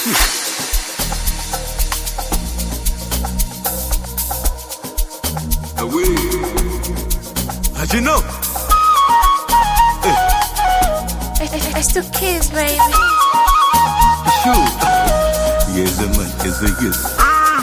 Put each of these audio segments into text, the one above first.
Issue. Away. How'd you know? I still kiss, baby. Issue. Yes, man. Yes, yes.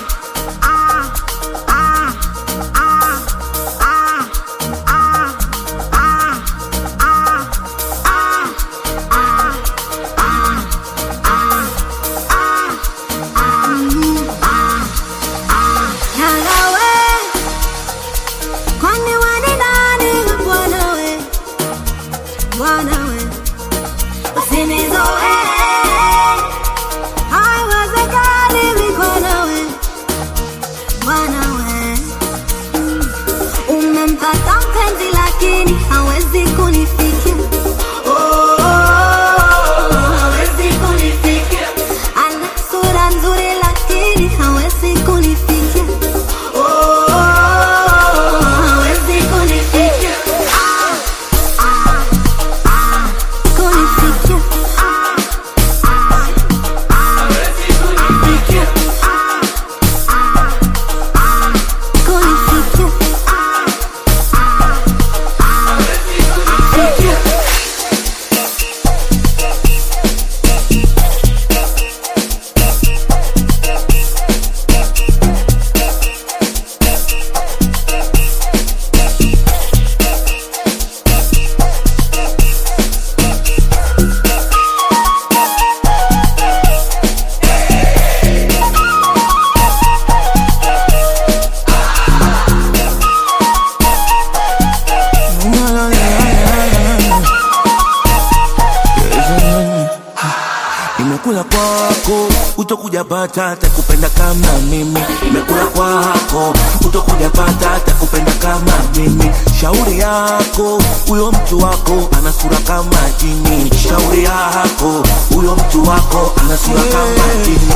Nimekula kwako, utokuja pata takupenda kama mimi. Nimekula kwako, utokuja pata takupenda kama mimi. Shauri yako, huyo mtu wako ana sura kama jini. Shauri yako, huyo mtu wako ana sura kama jini.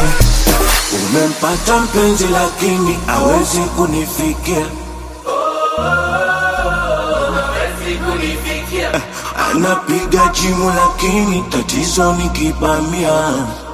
Umempata mpenzi lakini hawezi kunifikia. Anapiga jimu lakini tatizo ni kibamia.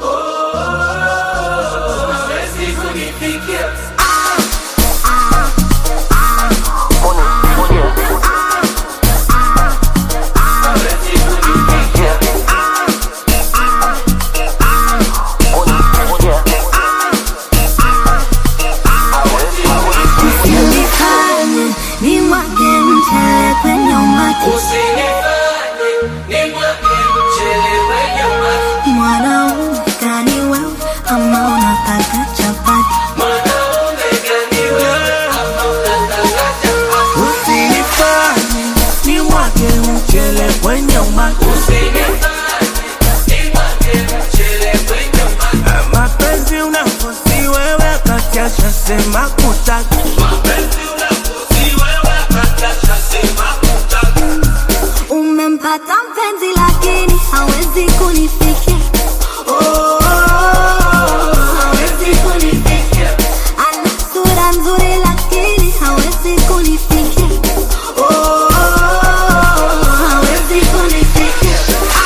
Mapenzi unakosi wewe kakiasha sema kutaki. Mapenzi unakosi wewe kakiasha sema kutaki. Umempata mpenzi lakini hawezi kunifikia. Hawezi kunifikia. Ana sura nzuri lakini hawezi kunifikia. Hawezi kunifikia.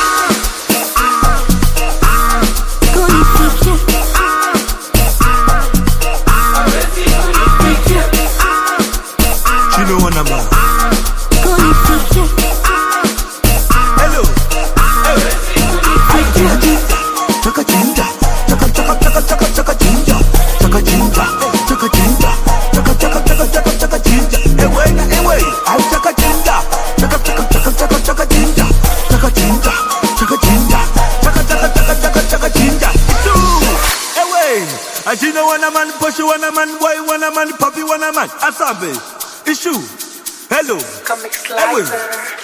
Chino wanama. Hello. Chaka chinja, chaka chaka chaka chaka chaka chinja, chaka chinja, chaka chinja, chaka chaka chaka chaka chaka chinja. Ewe, ay chaka chinja, chaka chaka chaka chaka chaka chinja, chaka chinja, chaka chinja, chaka chaka chaka chaka chaka chinja. Ewe, ajino wana man, poshu wana man, boy wana man, papi wana man, asabe, issue. Hello. Comic Slicer.